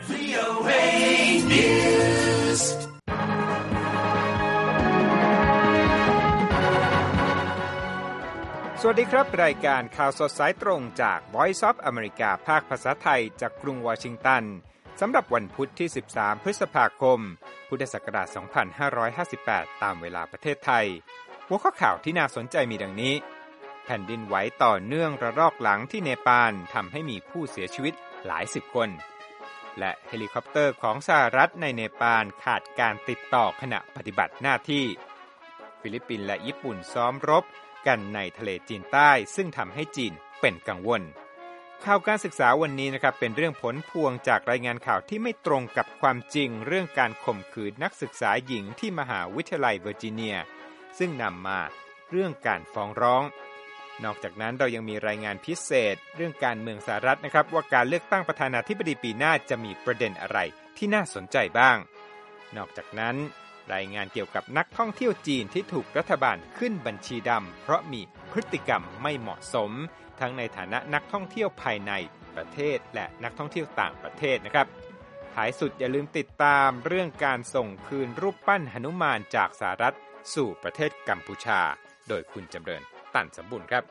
VOA News สวัสดีครับรายการข่าวสดสายตรงจาก Voice of America ภาคภาษาไทยจากกรุงวอชิงตันสำหรับวันพุธที่13พฤษภาคมพุทธศักราช2558ตามเวลาประเทศไทยหัวข้อข่าวที่น่าสนใจมีดังนี้แผ่นดินไหวต่อเนื่องระลอกหลังที่เนปาลทำให้มีผู้เสียชีวิตหลายสิบคนและเฮลิคอปเตอร์ของสหรัฐในเนปาลขาดการติดต่อขณะปฏิบัติหน้าที่ฟิลิปปินส์และญี่ปุ่นซ้อมรบกันในทะเลจีนใต้ซึ่งทำให้จีนเป็นกังวลข่าวการศึกษาวันนี้นะครับเป็นเรื่องผลพวงจากรายงานข่าวที่ไม่ตรงกับความจริงเรื่องการข่มขืนนักศึกษาหญิงที่มหาวิทยาลัยเวอร์จิเนียซึ่งนำมาเรื่องการฟ้องร้องนอกจากนั้นเรายังมีรายงานพิเศษเรื่องการเมืองสหรัฐนะครับว่าการเลือกตั้งประธานาธิบดีปีหน้าจะมีประเด็นอะไรที่น่าสนใจบ้างนอกจากนั้นรายงานเกี่ยวกับนักท่องเที่ยวจีนที่ถูกรัฐบาลขึ้นบัญชีดำเพราะมีพฤติกรรมไม่เหมาะสมทั้งในฐานะนักท่องเที่ยวภายในประเทศและนักท่องเที่ยวต่างประเทศนะครับท้ายสุดอย่าลืมติดตามเรื่องการส่งคืนรูปปั้นหนุมานจากสหรัฐสู่ประเทศกัมพูชาโดยคุณจำเริญตันสมบูรณ์ครับ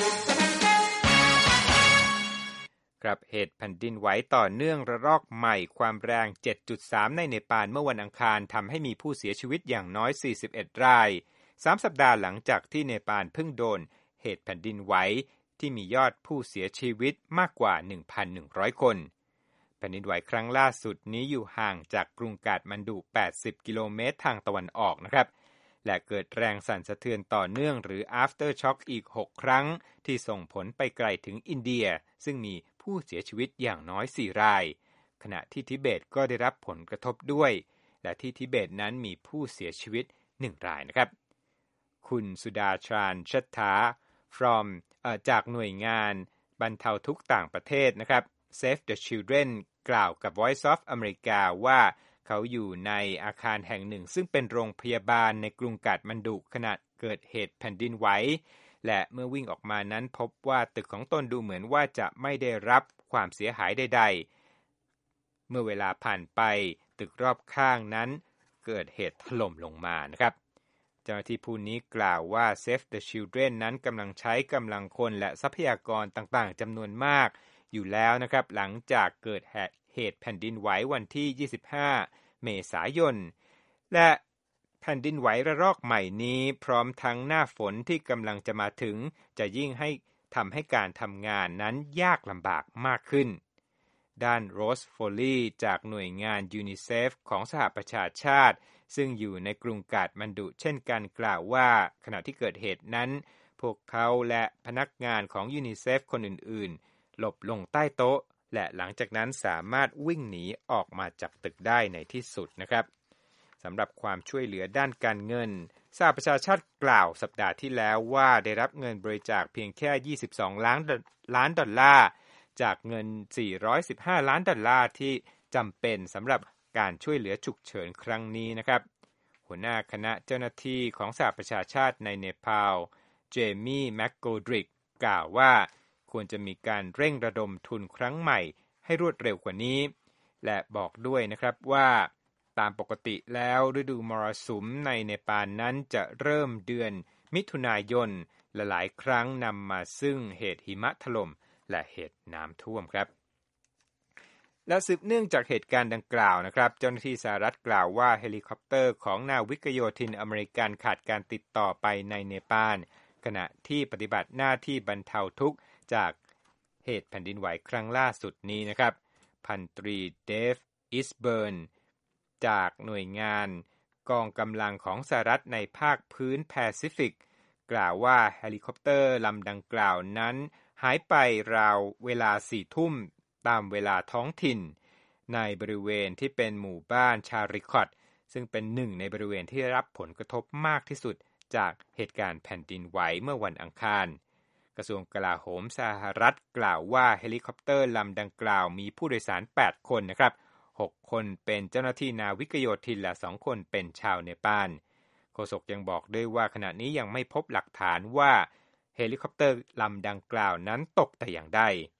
เหตุแผ่นดินไหวต่อเนื่องระลอกใหม่ความแรง 7.3 ในเนปาลเมื่อวันอังคารทำให้มีผู้เสียชีวิตอย่างน้อย41ราย3สัปดาห์หลังจากที่เนปาลเพิ่งโดนเหตุแผ่นดินไหวที่มียอดผู้เสียชีวิตมากกว่า 1,100 คนแผ่นดินไหวครั้งล่าสุดนี้อยู่ห่างจากกรุงกาฐมันดุ80กิโลเมตรทางตะวันออกนะครับและเกิดแรงสั่นสะเทือนต่อเนื่องหรือ Aftershock อีก6ครั้งที่ส่งผลไปไกลถึงอินเดียซึ่งมีผู้เสียชีวิตอย่างน้อย4รายขณะที่ทิเบตก็ได้รับผลกระทบด้วยและที่ทิเบตนั้นมีผู้เสียชีวิต1รายนะครับคุณสุดาชาญชัตถา from จากหน่วยงานบรรเทาทุกข์ต่างประเทศนะครับ Save the Children กล่าวกับ Voice of America ว่าเขาอยู่ในอาคารแห่งหนึ่งซึ่งเป็นโรงพยาบาลในกรุงกาฐมันดุขณะเกิดเหตุแผ่นดินไหวและเมื่อวิ่งออกมานั้นพบว่าตึกของตนดูเหมือนว่าจะไม่ได้รับความเสียหายใดๆเมื่อเวลาผ่านไปตึกรอบข้างนั้นเกิดเหตุถล่มลงมานะครับเจ้าหน้าที่ผู้นี้กล่าวว่า Save the Children นั้นกำลังใช้กำลังคนและทรัพยากรต่างๆจำนวนมากอยู่แล้วนะครับหลังจากเกิดเหตุแผ่นดินไหววันที่25เมษายนและแผ่นดินไหวระลอกใหม่นี้พร้อมทั้งหน้าฝนที่กำลังจะมาถึงจะยิ่งทำให้การทำงานนั้นยากลำบากมากขึ้นด้านโรสโฟลีจากหน่วยงานยูนิเซฟของสหประชาชาติซึ่งอยู่ในกรุงกาฐมันดุเช่นกันกล่าวว่าขณะที่เกิดเหตุนั้นพวกเขาและพนักงานของยูนิเซฟคนอื่นๆหลบลงใต้โต๊ะและหลังจากนั้นสามารถวิ่งหนีออกมาจากตึกได้ในที่สุดนะครับสำหรับความช่วยเหลือด้านการเงินสหประชาชาติกล่าวสัปดาห์ที่แล้วว่าได้รับเงินบริจาคเพียงแค่22ล้านดอลลาร์จากเงิน415ล้านดอลลาร์ที่จำเป็นสำหรับการช่วยเหลือฉุกเฉินครั้งนี้นะครับหัวหน้าคณะเจ้าหน้าที่ของสหประชาชาติในเนปาลเจมี่แมคโกดริกกล่าวว่าควรจะมีการเร่งระดมทุนครั้งใหม่ให้รวดเร็วกว่านี้และบอกด้วยนะครับว่าตามปกติแล้วฤดูมรสุมในเนปาลนั้นจะเริ่มเดือนมิถุนายนและหลายครั้งนำมาซึ่งเหตุหิมะถล่มและเหตุน้ำท่วมครับและสืบเนื่องจากเหตุการณ์ดังกล่าวนะครับเจ้าหน้าที่สหรัฐกล่าวว่าเฮลิคอปเตอร์ของนาวิกโยธินอเมริกันขาดการติดต่อไปในเนปาลขณะที่ปฏิบัติหน้าที่บรรเทาทุกข์จากเหตุแผ่นดินไหวครั้งล่าสุดนี้นะครับพันตรีเดฟอิสเบิร์นจากหน่วยงานกองกำลังของสหรัฐในภาคพื้นแปซิฟิกกล่าวว่าเฮลิคอปเตอร์ลำดังกล่าวนั้นหายไปราวเวลา 4 ทุ่มตามเวลาท้องถิ่นในบริเวณที่เป็นหมู่บ้านชาริคอตซึ่งเป็นหนึ่งในบริเวณที่ได้รับผลกระทบมากที่สุดจากเหตุการณ์แผ่นดินไหวเมื่อวันอังคารกระทรวงกลาโหมสหรัฐกล่าวว่าเฮลิคอปเตอร์ลำดังกล่าวมีผู้โดยสาร8คนนะครับ6คนเป็นเจ้าหน้าที่นาวิกโยธินและ2คนเป็นชาวเนปาลโฆษกยังบอกด้วยว่าขณะนี้ยังไม่พบหลักฐานว่าเฮลิคอปเตอร์ลำดังกล่าวนั้นตกแต่อย่างใด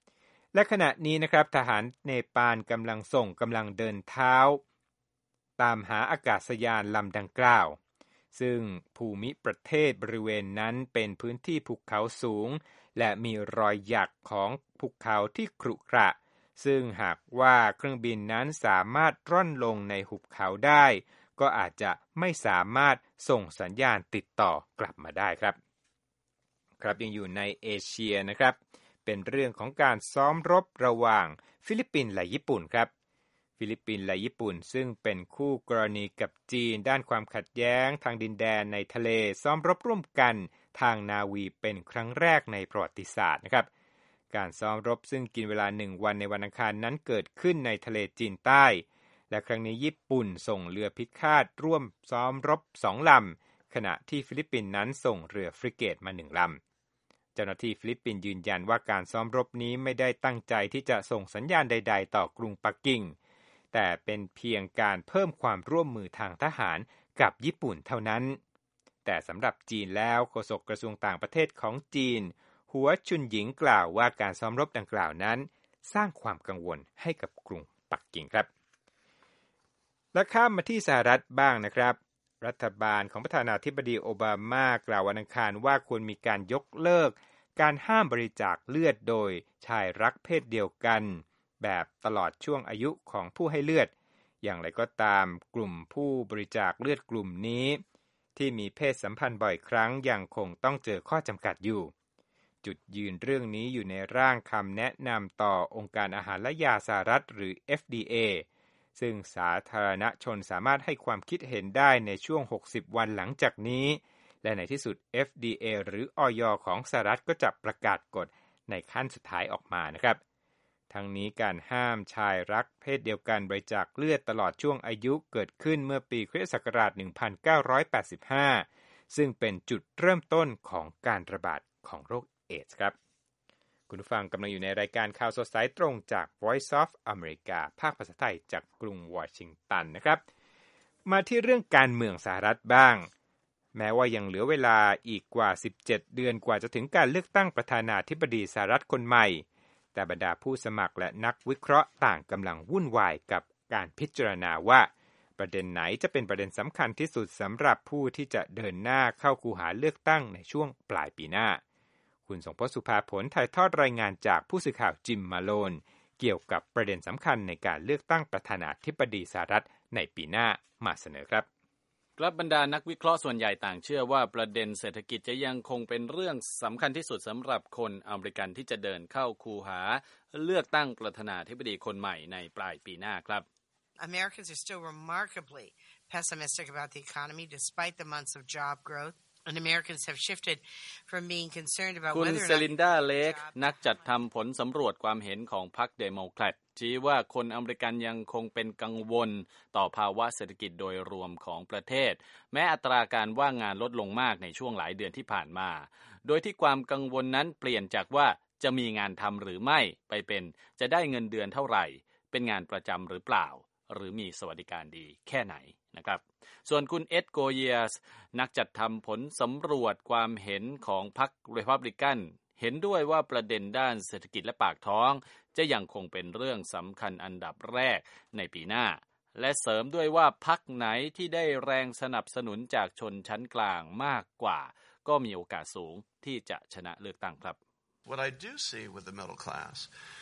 และขณะนี้นะครับทหารเนปาลกำลังส่งกำลังเดินเท้าตามหาอากาศยานลำดังกล่าวซึ่งภูมิประเทศบริเวณนั้นเป็นพื้นที่ภูเขาสูงและมีรอยหยักของภูเขาที่ขรุขระซึ่งหากว่าเครื่องบินนั้นสามารถร่อนลงในหุบเขาได้ก็อาจจะไม่สามารถส่งสัญญาณติดต่อกลับมาได้ครับยังอยู่ในเอเชียนะครับเป็นเรื่องของการซ้อมรบระหว่างฟิลิปปินส์และญี่ปุ่นครับฟิลิปปินส์และญี่ปุ่นซึ่งเป็นคู่กรณีกับจีนด้านความขัดแย้งทางดินแดนในทะเลซ้อมรบร่วมกันทางนาวีเป็นครั้งแรกในประวัติศาสตร์นะครับการซ้อมรบซึ่งกินเวลา1วันในวันอังคารนั้นเกิดขึ้นในทะเลจีนใต้และครั้งนี้ญี่ปุ่นส่งเรือพิฆาตร่วมซ้อมรบ2ลำขณะที่ฟิลิปปินส์นั้นส่งเรือฟริเกตมา1ลำเจ้าหน้าที่ฟิลิปปินส์ยืนยันว่าการซ้อมรบนี้ไม่ได้ตั้งใจที่จะส่งสัญญาณใดๆต่อกรุงปักกิ่งแต่เป็นเพียงการเพิ่มความร่วมมือทางทหารกับญี่ปุ่นเท่านั้นแต่สำหรับจีนแล้วโฆษกกระทรวงต่างประเทศของจีนหัวชุนหยิงกล่าวว่าการซ้อมรบดังกล่าวนั้นสร้างความกังวลให้กับกรุงปักกิ่งครับและข้ามมาที่สหรัฐบ้างนะครับรัฐบาลของประธานาธิบดีโอบามากล่าววันอังคารว่าควรมีการยกเลิกการห้ามบริจาคเลือดโดยชายรักเพศเดียวกันแบบตลอดช่วงอายุของผู้ให้เลือดอย่างไรก็ตามกลุ่มผู้บริจาคเลือดกลุ่มนี้ที่มีเพศสัมพันธ์บ่อยครั้งยังคงต้องเจอข้อจำกัดอยู่จุดยืนเรื่องนี้อยู่ในร่างคำแนะนำต่อองค์การอาหารและยาสหรัฐหรือ FDA ซึ่งสาธารณชนสามารถให้ความคิดเห็นได้ในช่วง60วันหลังจากนี้และในที่สุด FDA หรืออย.ของสหรัฐก็จะประกาศกฎในขั้นสุดท้ายออกมานะครับทั้งนี้การห้ามชายรักเพศเดียวกันบริจาคเลือดตลอดช่วงอายุเกิดขึ้นเมื่อปีค.ศ. 1985ซึ่งเป็นจุดเริ่มต้นของการระบาดของโรคเอดส์ครับคุณผู้ฟังกำลังอยู่ในรายการข่าวสดสายตรงจาก Voice of America ภาคภาษาไทยจากกรุงวอชิงตันนะครับมาที่เรื่องการเมืองสหรัฐบ้างแม้ว่ายังเหลือเวลาอีกกว่า17เดือนกว่าจะถึงการเลือกตั้งประธานาธิบดีสหรัฐคนใหม่แต่บรรดาผู้สมัครและนักวิเคราะห์ต่างกำลังวุ่นวายกับการพิจารณาว่าประเด็นไหนจะเป็นประเด็นสำคัญที่สุดสำหรับผู้ที่จะเดินหน้าเข้าคูหาเลือกตั้งในช่วงปลายปีหน้าคุณสงพจน์ สุภาผลถ่ายทอดรายงานจากผู้สื่อข่าวจิมมาโลนเกี่ยวกับประเด็นสำคัญในการเลือกตั้งประธานาธิบดีสหรัฐในปีหน้ามาเสนอครับบรรดานักวิเคราะห์ส่วนใหญ่ต่างเชื่อว่าประเด็นเศรษฐกิจจะยังคงเป็นเรื่องสำคัญที่สุดสำหรับคนอเมริกันที่จะเดินเข้าคูหาเลือกตั้งประธานาธิบดีคนใหม่ในปลายปีหน้าครับ Americans are still remarkably pessimistic about the economy despite the months of job growth and Americans have shifted from being concerned about whether or not คุณเซลินดาเลกนักจัดทำผลสำรวจความเห็นของพรรคเดโมแครตชี้ว่าคนอเมริกันยังคงเป็นกังวลต่อภาวะเศรษฐกิจโดยรวมของประเทศแม้อัตราการว่างงานลดลงมากในช่วงหลายเดือนที่ผ่านมาโดยที่ความกังวลนั้นเปลี่ยนจากว่าจะมีงานทำหรือไม่ไปเป็นจะได้เงินเดือนเท่าไหร่เป็นงานประจำหรือเปล่าหรือมีสวัสดิการดีแค่ไหนนะครับส่วนคุณเอ็ดโกเยียสนักจัดทำผลสำรวจความเห็นของพรรครีพับลิกันเห็นด้วยว่าประเด็นด้านเศรษฐกิจและปากท้องจะยังคงเป็นเรื่องสำคัญอันดับแรกในปีหน้าและเสริมด้วยว่าพรรคไหนที่ได้แรงสนับสนุนจากชนชั้นกลางมากกว่าก็มีโอกาสสูงที่จะชนะเลือกตั้งครับ What I do see with the middle class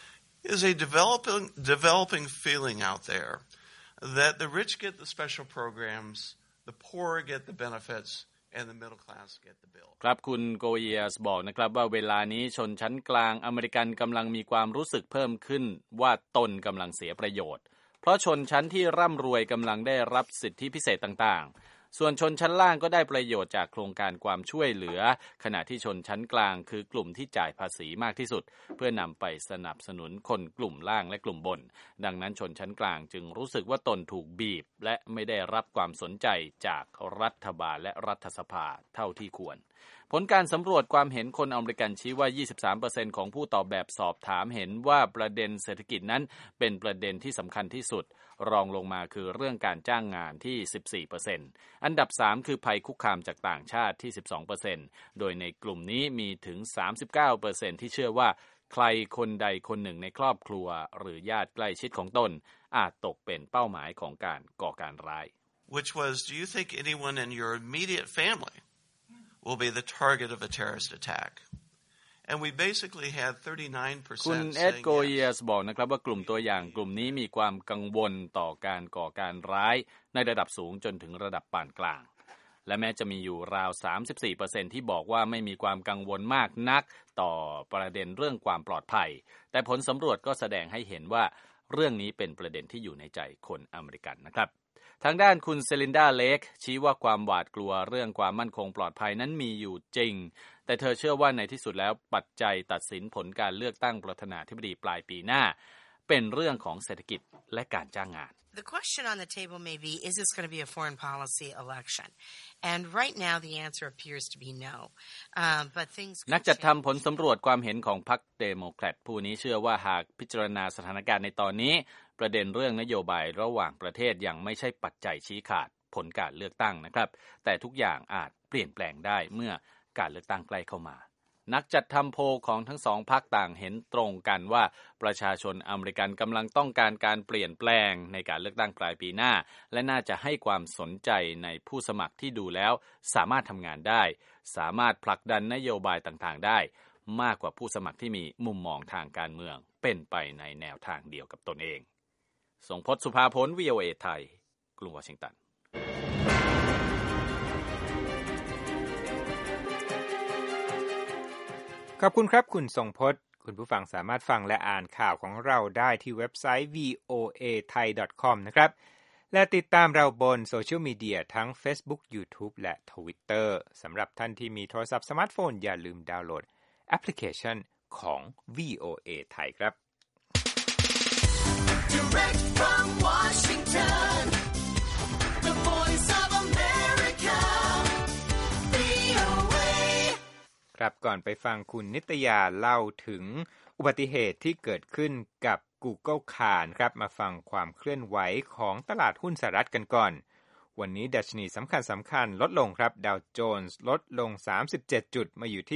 is a developing feeling out there that the rich get the special programs, the poor get the benefits, and the middle class get the bill. ครับคุณโกเยียสบอกนะครับว่าเวลานี้ชนชั้นกลางอเมริกันกำลังมีความรู้สึกเพิ่มขึ้นว่าตนกำลังเสียประโยชน์เพราะชนชั้นที่ร่ำรวยกำลังได้รับสิทธิพิเศษต่างๆส่วนชนชั้นล่างก็ได้ประโยชน์จากโครงการความช่วยเหลือขณะที่ชนชั้นกลางคือกลุ่มที่จ่ายภาษีมากที่สุดเพื่อนำไปสนับสนุนคนกลุ่มล่างและกลุ่มบนดังนั้นชนชั้นกลางจึงรู้สึกว่าตนถูกบีบและไม่ได้รับความสนใจจากรัฐบาลและรัฐสภาเท่าที่ควรผลการสำรวจความเห็นคนอเมริกันชี้ว่า 23% ของผู้ตอบแบบสอบถามเห็นว่าประเด็นเศรษฐกิจนั้นเป็นประเด็นที่สำคัญที่สุดรองลงมาคือเรื่องการจ้างงานที่ 14% อันดับ 3 คือภัยคุกคามจากต่างชาติที่ 12% โดยในกลุ่มนี้มีถึง 39% ที่เชื่อว่าใครคนใดคนหนึ่งในครอบครัวหรือญาติใกล้ชิดของตนอาจตกเป็นเป้าหมายของการก่อการร้าย Which was, do you think anyone in your immediate family will be the target of a terrorist attack? And we basically had 39% คุณเอ็ด saying โกเยียสบอกนะครับว่ากลุ่มตัวอย่างกลุ่มนี้มีความกังวลต่อการก่อการร้ายในระดับสูงจนถึงระดับปานกลางและแม้จะมีอยู่ราว 34% ที่บอกว่าไม่มีความกังวลมากนักต่อประเด็นเรื่องความปลอดภัยแต่ผลสำรวจก็แสดงให้เห็นว่าเรื่องนี้เป็นประเด็นที่อยู่ในใจคนอเมริกันนะครับทางด้านคุณเซลินดาเลกชี้ว่าความหวาดกลัวเรื่องความมั่นคงปลอดภัยนั้นมีอยู่จริงแต่เธอเชื่อว่าในที่สุดแล้วปัจจัยตัดสินผลการเลือกตั้งประธานาธิบดีปลายปีหน้าเป็นเรื่องของเศรษฐกิจและการจ้างงาน The question on the table may be, is this going to be a foreign policy election? And right now the answer appears to be no. But things นักจัดทำผลสำรวจความเห็นของพรรคเดโมแครตผู้นี้เชื่อว่าหากพิจารณาสถานการณ์ในตอนนี้ประเด็นเรื่องนโยบายระหว่างประเทศยังไม่ใช่ปัจจัยชี้ขาดผลการเลือกตั้งนะครับแต่ทุกอย่างอาจเปลี่ยนแปลงได้เมื่อการเลือกตั้งใกล้เข้ามานักจัดทำโพลของทั้งสองพรรคต่างเห็นตรงกันว่าประชาชนอเมริกันกำลังต้องการการเปลี่ยนแปลงในการเลือกตั้งปลายปีหน้าและน่าจะให้ความสนใจในผู้สมัครที่ดูแล้วสามารถทำงานได้สามารถผลักดันนโยบายต่างๆได้มากกว่าผู้สมัครที่มีมุมมองทางการเมืองเป็นไปในแนวทางเดียวกับตนเองทรงพจน์ สุภาผล VOA ไทยกรุงวอชิงตันขอบคุณครับคุณทรงพจน์คุณผู้ฟังสามารถฟังและอ่านข่าวของเราได้ที่เว็บไซต์ voathai.com นะครับและติดตามเราบนโซเชียลมีเดียทั้ง Facebook YouTube และ Twitter สำหรับท่านที่มีโทรศัพท์สมาร์ทโฟนอย่าลืมดาวน์โหลดแอปพลิเคชันของ VOA ไทยครับ Direct from Washington, the voice of America, VOA. ครับก่อนไปฟังคุณนิตยาเล่าถึงอุบัติเหตุที่เกิดขึ้นกับ Google Car ครับมาฟังความเคลื่อนไหวของตลาดหุ้นสหรัฐกันก่อนวันนี้ดัชนีสำคัญลดลงครับดาวโจนส์ลดลง37จุดมาอยู่ที่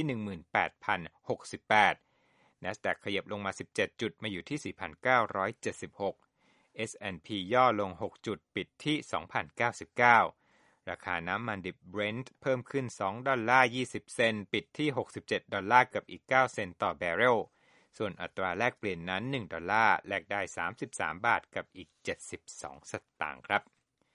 18,068 NASDAQ ขยับลงมา17จุดมาอยู่ที่ 4,976 S&P ย่อลง6จุดปิดที่ 2,099 ราคาน้ำมันดิบ Brent เพิ่มขึ้น$2.20 เซนต์ปิดที่$67กับอีก9เซนต์ต่อแบเรลส่วนอัตราแลกเปลี่ยนนั้น$1แลกได้33บาทกับอีก72สตางค์ครับ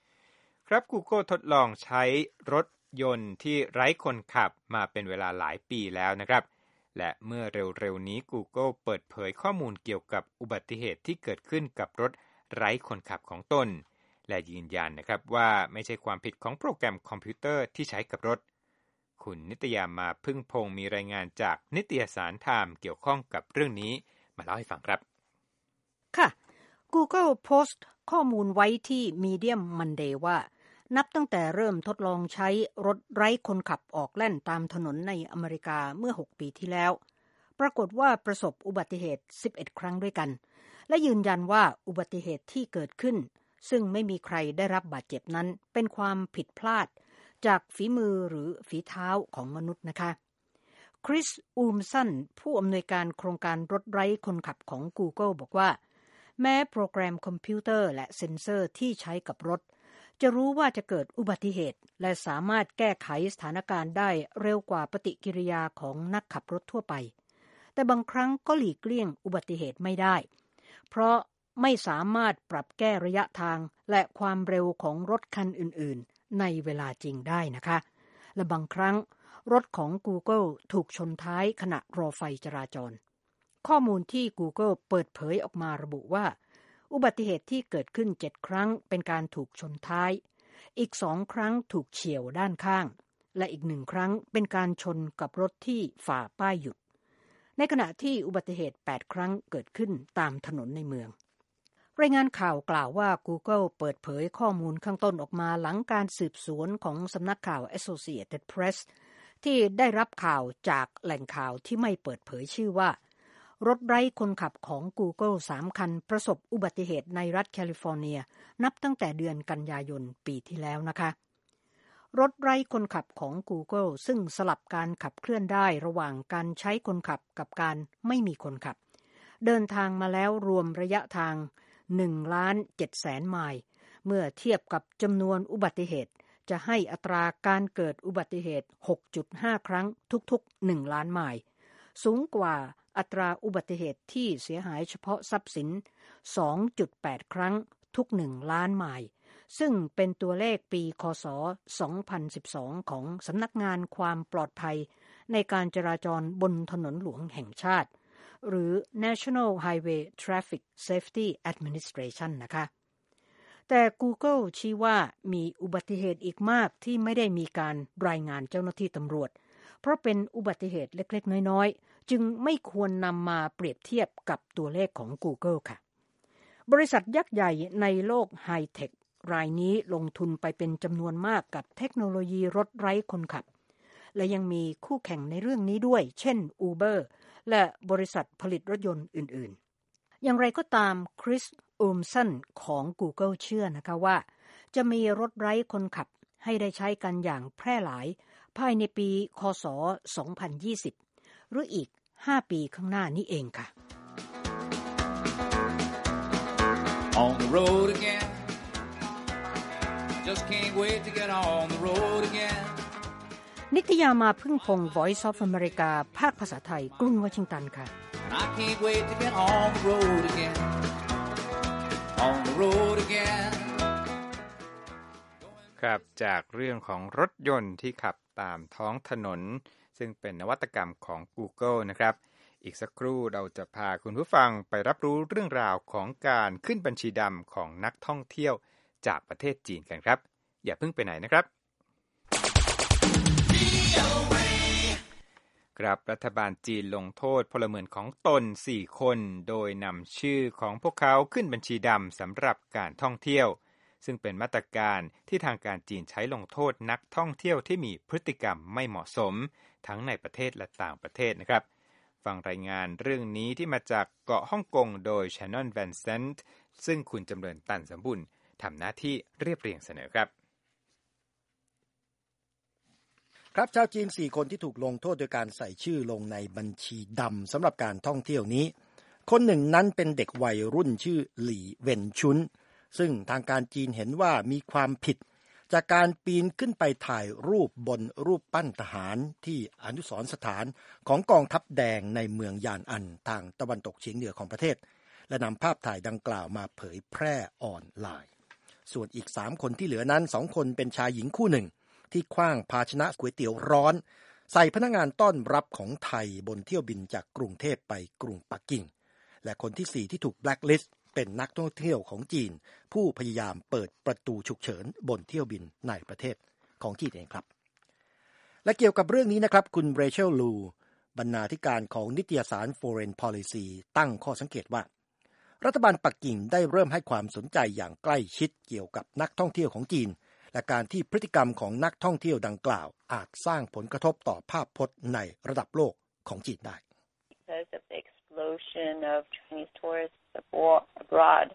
Google ทดลองใช้รถยนต์ที่ไร้คนขับมาเป็นเวลาหลายปีแล้วนะครับและเมื่อเร็วๆนี้ Google เปิดเผยข้อมูลเกี่ยวกับอุบัติเหตุที่เกิดขึ้นกับรถไร้คนขับของตนและยืนยันนะครับว่าไม่ใช่ความผิดของโปรแกรมคอมพิวเตอร์ที่ใช้กับรถคุณนิตยามาพึ่งพงศ์มีรายงานจากนิตยสารไทม์เกี่ยวข้องกับเรื่องนี้มาเล่าให้ฟังครับค่ะ Google โพสต์ข้อมูลไว้ที่ Medium Monday ว่านับตั้งแต่เริ่มทดลองใช้รถไร้คนขับออกแล่นตามถนนในอเมริกาเมื่อ6ปีที่แล้วปรากฏว่าประสบอุบัติเหตุ11ครั้งด้วยกันและยืนยันว่าอุบัติเหตุที่เกิดขึ้นซึ่งไม่มีใครได้รับบาดเจ็บนั้นเป็นความผิดพลาดจากฝีมือหรือฝีเท้าของมนุษย์นะคะคริส อูลมสันผู้อำนวยการโครงการรถไร้คนขับของ Google บอกว่าแม้โปรแกรมคอมพิวเตอร์และเซ็นเซอร์ที่ใช้กับรถจะรู้ว่าจะเกิดอุบัติเหตุและสามารถแก้ไขสถานการณ์ได้เร็วกว่าปฏิกิริยาของนักขับรถทั่วไปแต่บางครั้งก็หลีกเลี่ยงอุบัติเหตุไม่ได้เพราะไม่สามารถปรับแก้ระยะทางและความเร็วของรถคันอื่นๆในเวลาจริงได้นะคะและบางครั้งรถของ Google ถูกชนท้ายขณะรอไฟจราจรข้อมูลที่ Google เปิดเผยออกมาระบุว่าอุบัติเหตุที่เกิดขึ้น7ครั้งเป็นการถูกชนท้ายอีก2ครั้งถูกเฉี่ยวด้านข้างและอีก1ครั้งเป็นการชนกับรถที่ฝ่าป้ายหยุดในขณะที่อุบัติเหตุ8ครั้งเกิดขึ้นตามถนนในเมืองรายงานข่าวกล่าวว่า Google เปิดเผยข้อมูลข้างต้นออกมาหลังการสืบสวนของสำนักข่าว Associated Press ที่ได้รับข่าวจากแหล่งข่าวที่ไม่เปิดเผยชื่อว่ารถไร้คนขับของ Google 3 คันประสบอุบัติเหตุในรัฐแคลิฟอร์เนียนับตั้งแต่เดือนกันยายนปีที่แล้วนะคะรถไร้คนขับของ Google ซึ่งสลับการขับเคลื่อนได้ระหว่างการใช้คนขับกับการไม่มีคนขับเดินทางมาแล้วรวมระยะทาง 1,700,000 ไมล์เมื่อเทียบกับจำนวนอุบัติเหตุจะให้อัตราการเกิดอุบัติเหตุ 6.5 ครั้งทุกๆ 1 ล้านไมล์สูงกว่าอัตราอุบัติเหตุที่เสียหายเฉพาะทรัพย์สิน 2.8 ครั้งทุก 1 ล้านไมล์ซึ่งเป็นตัวเลขปีค.ศ. 2012 ของสำนักงานความปลอดภัยในการจราจรบนถนนหลวงแห่งชาติหรือ National Highway Traffic Safety Administration นะคะแต่ Google ชี้ว่ามีอุบัติเหตุอีกมากที่ไม่ได้มีการรายงานเจ้าหน้าที่ตำรวจเพราะเป็นอุบัติเหตุเล็กๆน้อยๆจึงไม่ควรนำมาเปรียบเทียบกับตัวเลขของ Google ค่ะบริษัทยักษ์ใหญ่ในโลกไฮเทครายนี้ลงทุนไปเป็นจำนวนมากกับเทคโนโลยีรถไร้คนขับและยังมีคู่แข่งในเรื่องนี้ด้วยเช่น Uber และบริษัทผลิตรถยนต์อื่นๆอย่างไรก็ตามคริสอูมสันของ Google เชื่อนะคะว่าจะมีรถไร้คนขับให้ได้ใช้กันอย่างแพร่หลายภายในปีค.ศ. 2020 หรืออีก 5 ปีข้างหน้านี้เองค่ะ On the road again Just can't wait to get on the road again นิตยามาพึ่งพงษ์ Voice of America ภาคภาษาไทยกรุงวอชิงตันค่ะ I can't wait to get on the road again On the road again ครับจากเรื่องของรถยนต์ที่ขับตามท้องถนนซึ่งเป็นนวัตกรรมของ Google นะครับอีกสักครู่เราจะพาคุณผู้ฟังไปรับรู้เรื่องราวของการขึ้นบัญชีดำของนักท่องเที่ยวจากประเทศจีนกันครับอย่าเพิ่งไปไหนนะครับครับรัฐบาลจีนลงโทษพลเมืองของตน4 คนโดยนำชื่อของพวกเขาขึ้นบัญชีดำสำหรับการท่องเที่ยวซึ่งเป็นมาตรการที่ทางการจีนใช้ลงโทษนักท่องเที่ยวที่มีพฤติกรรมไม่เหมาะสมทั้งในประเทศและต่างประเทศนะครับฟังรายงานเรื่องนี้ที่มาจากเกาะฮ่องกงโดย Shannon Van Sant ซึ่งคุณจำเริญตันสมบุญทำหน้าที่เรียบเรียงเสนอครับครับชาวจีน4 คนที่ถูกลงโทษโดยการใส่ชื่อลงในบัญชีดำสำหรับการท่องเที่ยวนี้คนหนึ่งนั้นเป็นเด็กวัยรุ่นชื่อหลี่เวินชุนซึ่งทางการจีนเห็นว่ามีความผิดจากการปีนขึ้นไปถ่ายรูปบนรูปปั้นทหารที่อนุสรณ์สถานของกองทัพแดงในเมืองยานอันทางตะวันตกเฉียงเหนือของประเทศและนำภาพถ่ายดังกล่าวมาเผยแพร่ออนไลน์ส่วนอีก3 คนที่เหลือนั้น2 คนเป็นชายหญิงคู่หนึ่งที่ขว้างภาชนะก๋วยเตี๋ยวร้อนใส่พนักงานต้อนรับของไทยบนเที่ยวบินจากกรุงเทพไปกรุงปักกิ่งและคนที่4ที่ถูกแบล็คลิสต์เป็นนักท่องเที่ยวของจีนผู้พยายามเปิดประตูฉุกเฉินบนเที่ยวบินในประเทศของจีนเองครับและเกี่ยวกับเรื่องนี้นะครับคุณเรเชลลูบรรณาธิการของนิตยสาร Foreign Policy ตั้งข้อสังเกตว่ารัฐบาลปักกิ่งได้เริ่มให้ความสนใจอย่างใกล้ชิดเกี่ยวกับนักท่องเที่ยวของจีนและการที่พฤติกรรมของนักท่องเที่ยวดังกล่าวอาจสร้างผลกระทบต่อภาพพจน์ในระดับโลกของจีนได้ Because of the explosion of Chinese tourists abroad,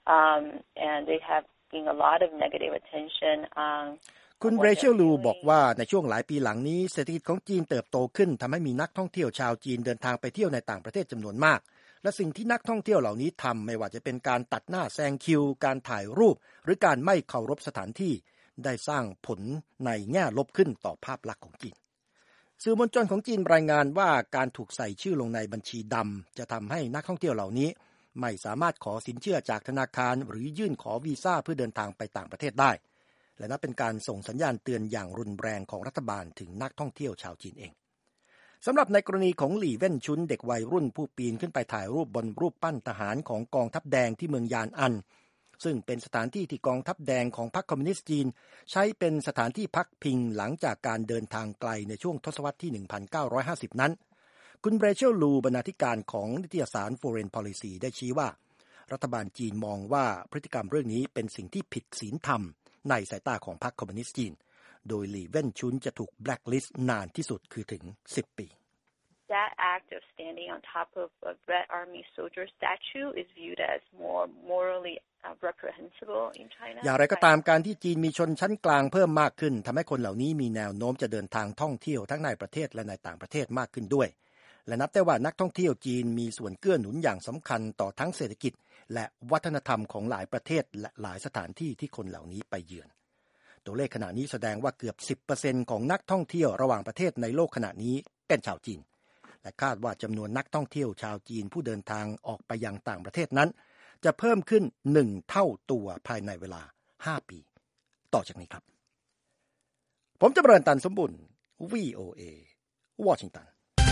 and they have gained a lot of negative attention on คุณเรเชลลูบอกว่าในช่วงหลายปีหลังนี้เศรษฐกิจของจีนเติบโตขึ้นทำให้มีนักท่องเที่ยวชาวจีนเดินทางไปเที่ยวในต่างประเทศจำนวนมากและสิ่งที่นักท่องเที่ยวเหล่านี้ทำไม่ว่าจะเป็นการตัดหน้าแซงคิวการถ่ายรูปหรือการไม่เคารพสถานที่ได้สร้างผลในแง่ลบขึ้นต่อภาพลักษณ์ของจีนสื่อมวลชนของจีนรายงานว่าการถูกใส่ชื่อลงในบัญชีดำจะทำให้นักท่องเที่ยวเหล่านี้ไม่สามารถขอสินเชื่อจากธนาคารหรือยื่นขอวีซ่าเพื่อเดินทางไปต่างประเทศได้และนับเป็นการส่งสัญญาณเตือนอย่างรุนแรงของรัฐบาลถึงนักท่องเที่ยวชาวจีนเองสำหรับในกรณีของหลี่เว่นชุนเด็กวัยรุ่นผู้ปีนขึ้นไปถ่ายรูปบนรูปปั้นทหารของกองทัพแดงที่เมืองยานอันซึ่งเป็นสถานที่ที่กองทัพแดงของพรรคคอมมิวนิสต์จีนใช้เป็นสถานที่พักพิงหลังจากการเดินทางไกลในช่วงทศวรรษที่ 1950 นั้นคุณเรเชลลูบรรณาธิการของนิตยสาร Foreign Policy ได้ชี้ว่ารัฐบาลจีนมองว่าพฤติกรรมเรื่องนี้เป็นสิ่งที่ผิดศีลธรรมในสายตาของพรรคคอมมิวนิสต์จีนโดยหลี่เว่นชุนจะถูกแบล็คลิสต์นานที่สุดคือถึง10 ปี that act of standing on top of a Red Army soldier statue is viewed as more morally reprehensible in China. อย่างไรก็ตามการที่จีนมีชนชั้นกลางเพิ่มมากขึ้นทำให้คนเหล่านี้มีแนวโน้มจะเดินทางท่องเที่ยวทั้งในประเทศและในต่างประเทศมากขึ้นด้วยและนับได้ว่านักท่องเที่ยวจีนมีส่วนเกื้อหนุนอย่างสำคัญต่อทั้งเศรษฐกิจและวัฒนธรรมของหลายประเทศและหลายสถานที่ที่คนเหล่านี้ไปเยือนตัวเลขขณะนี้แสดงว่าเกือบ 10% ของนักท่องเที่ยวระหว่างประเทศในโลกขณะนี้เป็นชาวจีนและคาดว่าจำนวนนักท่องเที่ยวชาวจีนผู้เดินทางออกไปยังต่างประเทศนั้นจะเพิ่มขึ้น1เท่าตัวภายในเวลา5ปีต่อจากนี้ครับผมจำเริญตันสมบุญ VOA วอชิงตัน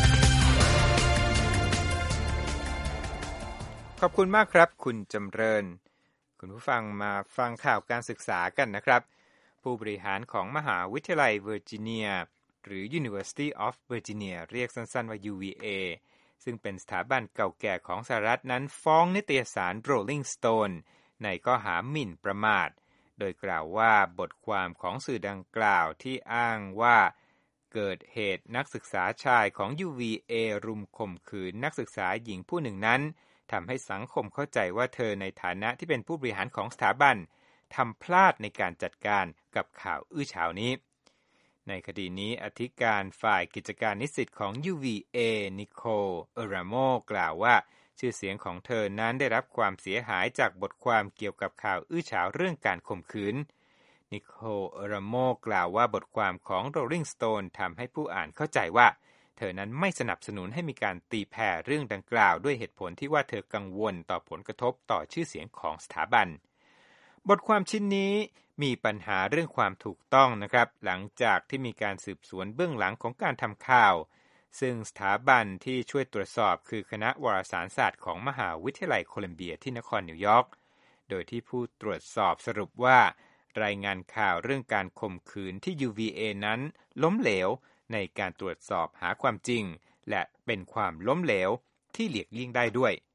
ขอบคุณมากครับคุณจำเริญคุณผู้ฟังมาฟังข่าวการศึกษากันนะครับผู้บริหารของมหาวิทยาลัยเวอร์จิเนียหรือ University of Virginia เรียกสั้นๆว่า UVA ซึ่งเป็นสถาบันเก่าแก่ของสหรัฐนั้นฟ้องนิตยสาร Rolling Stone ในข้อหาหมิ่นประมาทโดยกล่าวว่าบทความของสื่อดังกล่าวที่อ้างว่าเกิดเหตุนักศึกษาชายของ UVA รุมข่มขืนนักศึกษาหญิงผู้หนึ่งนั้นทำให้สังคมเข้าใจว่าเธอในฐานะที่เป็นผู้บริหารของสถาบันทำพลาดในการจัดการกับข่าวอื้อฉาวนี้ในคดีนี้อธิการฝ่ายกิจการนิสิตของ UVA นิโคล เอรามโมกล่าวว่าชื่อเสียงของเธอนั้นได้รับความเสียหายจากบทความเกี่ยวกับข่าวอื้อฉาวเรื่องการข่มขืนนิโคล เอรามโมกล่าวว่าบทความของ Rolling Stone ทำให้ผู้อ่านเข้าใจว่าเธอนั้นไม่สนับสนุนให้มีการตีแผ่เรื่องดังกล่าวด้วยเหตุผลที่ว่าเธอกังวลต่อผลกระทบต่อชื่อเสียงของสถาบันบทความชิ้นนี้มีปัญหาเรื่องความถูกต้องนะครับหลังจากที่มีการสืบสวนเบื้องหลังของการทำข่าวซึ่งสถาบันที่ช่วยตรวจสอบคือคณะวารสารศาสตร์ของมหาวิทยาลัยโคลัมเบียที่นครนิวยอร์กโดยที่ผู้ตรวจสอบสรุปว่ารายงานข่าวเรื่องการข่มขืนที่ UVA นั้นล้มเหลวในการตรวจสอบหาความจริงและเป็นความล้มเหลวที่หลีกเลี่ยงได้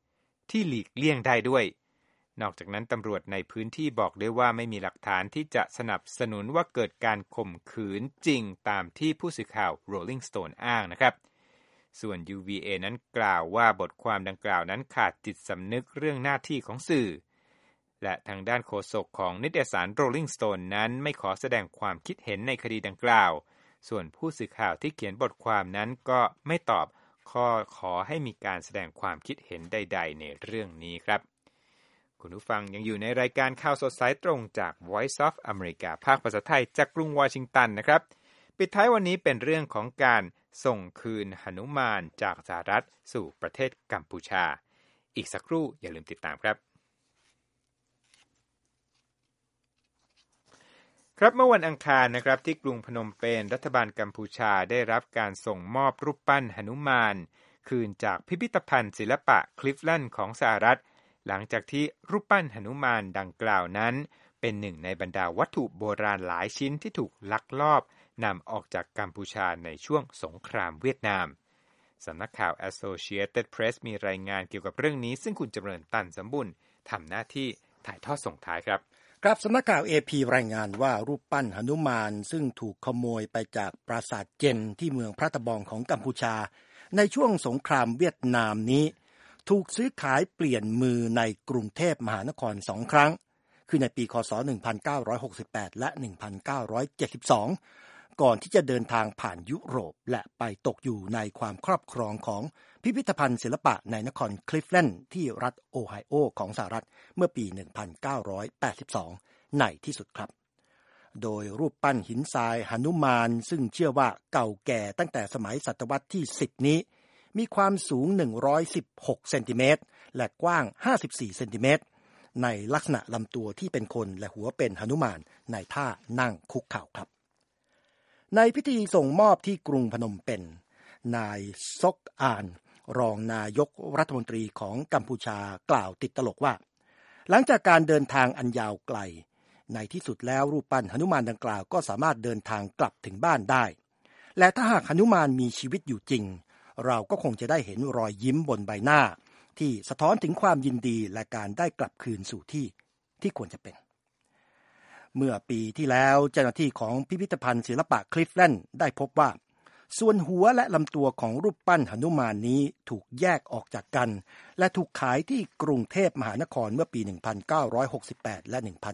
ด้วยนอกจากนั้นตำรวจในพื้นที่บอกด้วยว่าไม่มีหลักฐานที่จะสนับสนุนว่าเกิดการข่มขืนจริงตามที่ผู้สื่อข่าว Rolling Stone อ้างนะครับส่วน UVA นั้นกล่าวว่าบทความดังกล่าวนั้นขาดจิตสำนึกเรื่องหน้าที่ของสื่อและทางด้านโฆษกของนิตยสาร Rolling Stone นั้นไม่ขอแสดงความคิดเห็นในคดีดังกล่าวส่วนผู้สื่อข่าวที่เขียนบทความนั้นก็ไม่ตอบข้อขอให้มีการแสดงความคิดเห็นใดๆในเรื่องนี้ครับคุณผู้ฟังยังอยู่ในรายการข่าวสดสายตรงจาก Voice of America ภาคภาษาไทยจากกรุงวอชิงตันนะครับปิดท้ายวันนี้เป็นเรื่องของการส่งคืนหนุมานจากสหรัฐสู่ประเทศกัมพูชาอีกสักครู่อย่าลืมติดตามครับครับเมื่อวันอังคารนะครับที่กรุงพนมเปญรัฐบาลกัมพูชาได้รับการส่งมอบรูปปั้นหนุมานคืนจากพิพิธภัณฑ์ศิลปะคลิฟแลนด์ของสหรัฐหลังจากที่รูปปั้นหนุมานดังกล่าวนั้นเป็นหนึ่งในบรรดาวัตถุโบราณหลายชิ้นที่ถูกลักลอบนำออกจากกัมพูชาในช่วงสงครามเวียดนามสำนักข่าว Associated Press มีรายงานเกี่ยวกับเรื่องนี้ซึ่งคุณจำเริญตันสมบุญทำหน้าที่ถ่ายทอดส่งท้ายครับครับสำนักข่าว AP รายงานว่ารูปปั้นหนุมานซึ่งถูกขโมยไปจากปราสาทเจนที่เมืองพระตะบองของกัมพูชาในช่วงสงครามเวียดนามนี้ถูกซื้อขายเปลี่ยนมือในกรุงเทพมหานคร2 ครั้งคือในปีคศ1968และ1972ก่อนที่จะเดินทางผ่านยุโรปและไปตกอยู่ในความครอบครองของพิพิธภัณฑ์ศิลปะในนครคลิฟแลนด์ที่รัฐโอไฮโอของสหรัฐเมื่อปี 1982 ในที่สุดครับโดยรูปปั้นหินทรายหนุมานซึ่งเชื่อว่าเก่าแก่ตั้งแต่สมัยศตวรรษที่10นี้มีความสูง116เซนติเมตรและกว้าง54เซนติเมตรในลักษณะลำตัวที่เป็นคนและหัวเป็นหนุมานในท่านั่งคุกเข่าครับในพิธีส่งมอบที่กรุงพนมเปญนายซกอานรองนายกรัฐมนตรีของกัมพูชากล่าวติดตลกว่าหลังจากการเดินทางอันยาวไกลในที่สุดแล้วรูปปั้นหนุมานดังกล่าวก็สามารถเดินทางกลับถึงบ้านได้และถ้าหากหนุมานมีชีวิตอยู่จริงเราก็คงจะได้เห็นรอยยิ้มบนใบหน้าที่สะท้อนถึงความยินดีและการได้กลับคืนสู่ที่ควรจะเป็นเมื่อปีที่แล้วเจ้าหน้าที่ของพิพิธภัณฑ์ศิลปะคลิฟแลนด์ได้พบว่าส่วนหัวและลำตัวของรูปปั้นหนุมานนี้ถูกแยกออกจากกันและถูกขายที่กรุงเทพมหานครเมื่อปี 1968 และ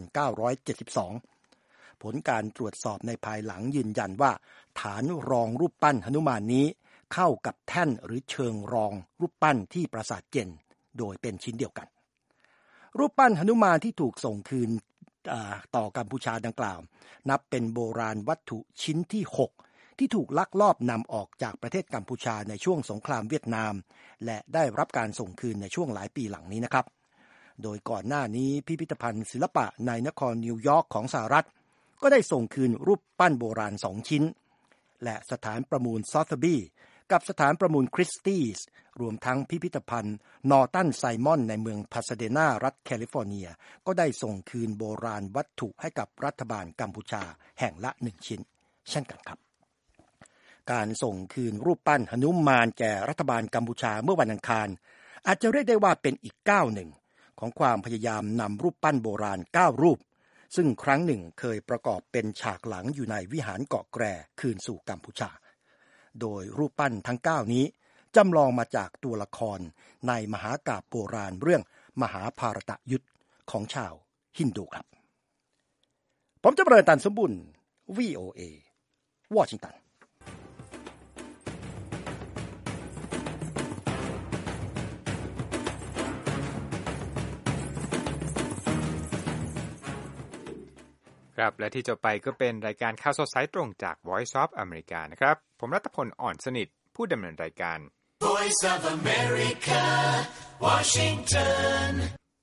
1972 ผลการตรวจสอบในภายหลังยืนยันว่าฐานรองรูปปั้นหนุมานนี้เข้ากับแท่นหรือเชิงรองรูปปั้นที่ปราสาทเจนโดยเป็นชิ้นเดียวกันรูปปั้นหนุมานที่ถูกส่งคืนต่อกัมพูชาดังกล่าวนับเป็นโบราณวัตถุชิ้นที่ 6 ที่ถูกลักลอบนำออกจากประเทศกัมพูชาในช่วงสงครามเวียดนามและได้รับการส่งคืนในช่วงหลายปีหลังนี้นะครับโดยก่อนหน้านี้พิพิธภัณฑ์ศิลปะในนครนิวยอร์กของสหรัฐก็ได้ส่งคืนรูปปั้นโบราณ2 ชิ้นและสถานประมูลซอธบี้กับสถานประมูลคริสตี้สรวมทั้งพิพิธภัณฑ์นอร์ตันไซมอนในเมืองพาซาเดนารัฐแคลิฟอร์เนียก็ได้ส่งคืนโบราณวัตถุให้กับรัฐบาลกัมพูชาแห่งละ1 ชิ้นเช่นกันครับการส่งคืนรูปปั้นหนุมานแก่รัฐบาลกัมพูชาเมื่อวันอังคารอาจจะเรียกได้ว่าเป็นอีกก้าวหนึ่งของความพยายามนำรูปปั้นโบราณ9 รูปซึ่งครั้งหนึ่งเคยประกอบเป็นฉากหลังอยู่ในวิหารเกาะแกรคืนสู่กัมพูชาโดยรูปปั้นทั้ง9นี้จำลองมาจากตัวละครในมหากาพย์โบราณเรื่องมหาภารตยุทธของชาวฮินดูครับผมจะเริ่มตันสมบุญ VOA วอชิงตันครับและที่จะไปก็เป็นรายการข่าวสดสายตรงจาก Voice of America นะครับผมรัตพลอ่อนสนิทผู้ดำเนินรายการ Voice of America Washington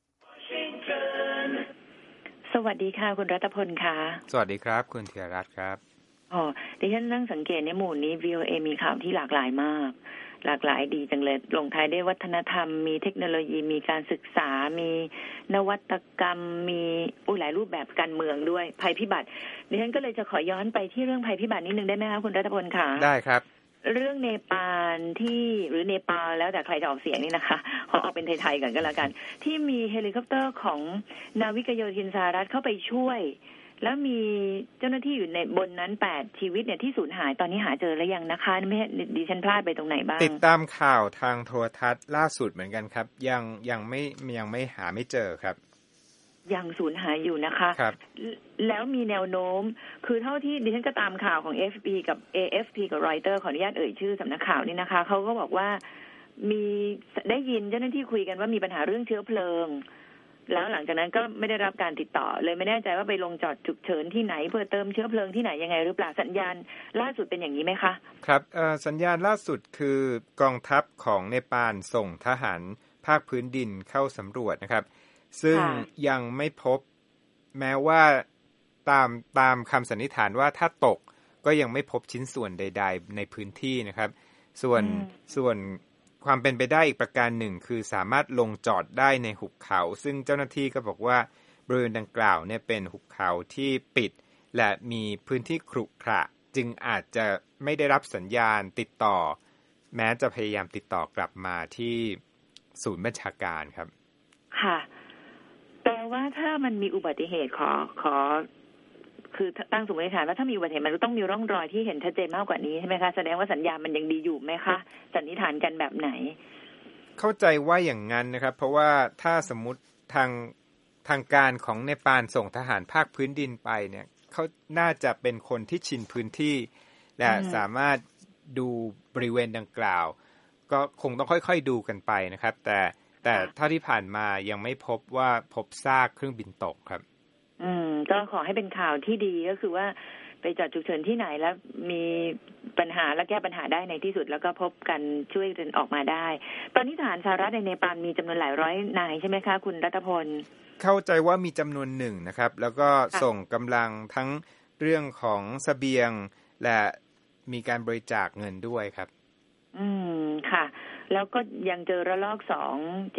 สวัสดีค่ะคุณรัตพลค่ะสวัสดีครับคุณธีรรัตน์ครับดิฉันนั่งสังเกตในหมู่นี้ VOA มีข่าวที่หลากหลายมากหลากหลายดีจังเลยลงท้ายด้วยวัฒนธรรมมีเทคโนโลยีมีการศึกษามีนวัตกรรมมีหลายรูปแบบการเมืองด้วยภัยพิบัติดิฉันก็เลยจะขอย้อนไปที่เรื่องภัยพิบัตินิดนึงได้ไหมคะคุณรัตพลค่ะได้ครับเรื่องเนปาลที่หรือเนปาลแล้วแต่ใครจะออกเสียงนี่นะคะขอเอาเป็นไทยๆก่อนก็แล้วกันที่มีเฮลิคอปเตอร์ของนาวิกโยธินสหรัฐเข้าไปช่วยแล้วมีเจ้าหน้าที่อยู่ในบนนั้น8 ชีวิตเนี่ยที่สูญหายตอนนี้หาเจอแล้วยังนะคะไม่ดิฉันพลาดไปตรงไหนบ้างติดตามข่าวทางโทรทัศน์ล่าสุดเหมือนกันครับยังไม่หาไม่เจอครับยังสูญหายอยู่นะคะแล้วมีแนวโน้มคือเท่าที่ดิฉันก็ตามข่าวของ AFP กับ AFP กับ Reuters ขออนุญาตเอ่ยชื่อสำนักข่าวนี่นะคะเขาก็บอกว่ามีได้ยินเจ้าหน้าที่คุยกันว่ามีปัญหาเรื่องเชื้อเพลิงแล้วหลังจากนั้นก็ไม่ได้รับการติดต่อเลยไม่แน่ใจว่าไปลงจอดฉุกเฉินที่ไหนเพื่อเติมเชื้อเพลิงที่ไหนยังไงหรือเปล่าสัญญาณล่าสุดเป็นอย่างนี้ไหมคะครับสัญญาณล่าสุดคือกองทัพของเนปาลส่งทหารภาคพื้นดินเข้าสำรวจนะครับซึ่งยังไม่พบแม้ว่าตามคำสันนิษฐานว่าถ้าตกก็ยังไม่พบชิ้นส่วนใดๆในพื้นที่นะครับส่วนความเป็นไปได้อีกประการหนึ่งคือสามารถลงจอดได้ในหุบเขาซึ่งเจ้าหน้าที่ก็บอกว่าบริเวณดังกล่าวเนี่ยเป็นหุบเขาที่ปิดและมีพื้นที่ขรุขระจึงอาจจะไม่ได้รับสัญญาณติดต่อแม้จะพยายามติดต่อกลับมาที่ศูนย์บัญชาการครับค่ะแต่ว่าถ้ามันมีอุบัติเหตุขอคือตั้งสมมติฐานว่าถ้ามีอุบัติเหตุมันต้องมีร่องรอยที่เห็นชัดเจนมากกว่านี้ใช่ไหมคะแสดงว่าสัญญาณมันยังดีอยู่ไหมคะสันนิษฐานกันแบบไหนเข้าใจว่าอย่างนั้นนะครับเพราะว่าถ้าสมมุติทางการของเนปาลส่งทหารภาคพื้นดินไปเนี่ยเขาน่าจะเป็นคนที่ชินพื้นที่และสามารถดูบริเวณดังกล่าวก็คงต้องค่อยๆดูกันไปนะครับแต่เท่าที่ผ่านมายังไม่พบว่าพบซากเครื่องบินตกครับก็ขอให้เป็นข่าวที่ดีก็คือว่าไปจอดฉุกเฉินที่ไหนแล้วมีปัญหาและแก้ปัญหาได้ในที่สุดแล้วก็พบกันช่วยกันออกมาได้ตอนนี้ทหารสหรัฐในเนปาลมีจำนวนหลายร้อยนายใช่ไหมคะคุณรัตพลเข้าใจว่ามีจำนวนหนึ่งนะครับแล้วก็ส่งกำลังทั้งเรื่องของเสบียงและมีการบริจาคเงินด้วยครับค่ะแล้วก็ยังเจอระลอก2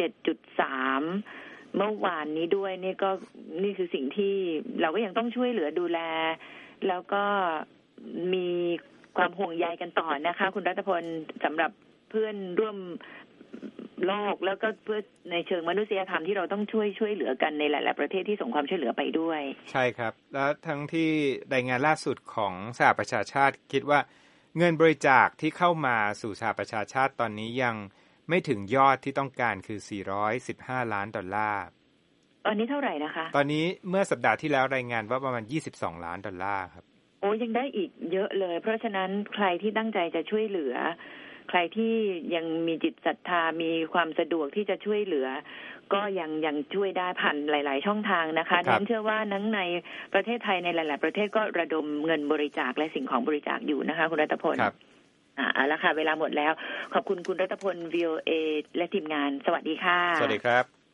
7.3 เมื่อวานนี้ด้วยนี่คือสิ่งที่เราก็ยังต้องช่วยเหลือดูแลแล้วก็มีความห่วงใยกันต่อนะคะคุณรัตพลสำหรับเพื่อนร่วมโลกแล้วก็เพื่อในเชิงมนุษยธรรมที่เราต้องช่วยเหลือกันในหลายๆประเทศที่ส่งความช่วยเหลือไปด้วยใช่ครับแล้วทั้งที่รายงานล่าสุดของสหประชาชาติคิดว่าเงินบริจาคที่เข้ามาสู่สหประชาชาติตอนนี้ยังไม่ถึงยอดที่ต้องการคือ$415 ล้านตอนนี้เท่าไหร่นะคะตอนนี้เมื่อสัปดาห์ที่แล้วรายงานว่าประมาณ$22 ล้านครับโอ้ยังได้อีกเยอะเลยเพราะฉะนั้นใครที่ตั้งใจจะช่วยเหลือใครที่ยังมีจิตศรัทธามีความสะดวกที่จะช่วยเหลือก็ยังช่วยได้ผ่านหลายๆช่องทางนะคะดิฉันเชื่อว่าทั้งในประเทศไทยในหลายๆประเทศก็ระดมเงินบริจาคและสิ่งของบริจาคอยู่นะคะคุณรัตพลเอาละค่ะเวลาหมดแล้วขอบคุณคุณรัตพล VOA และทีมงานสวัสดีค่ะสวัสดีครับ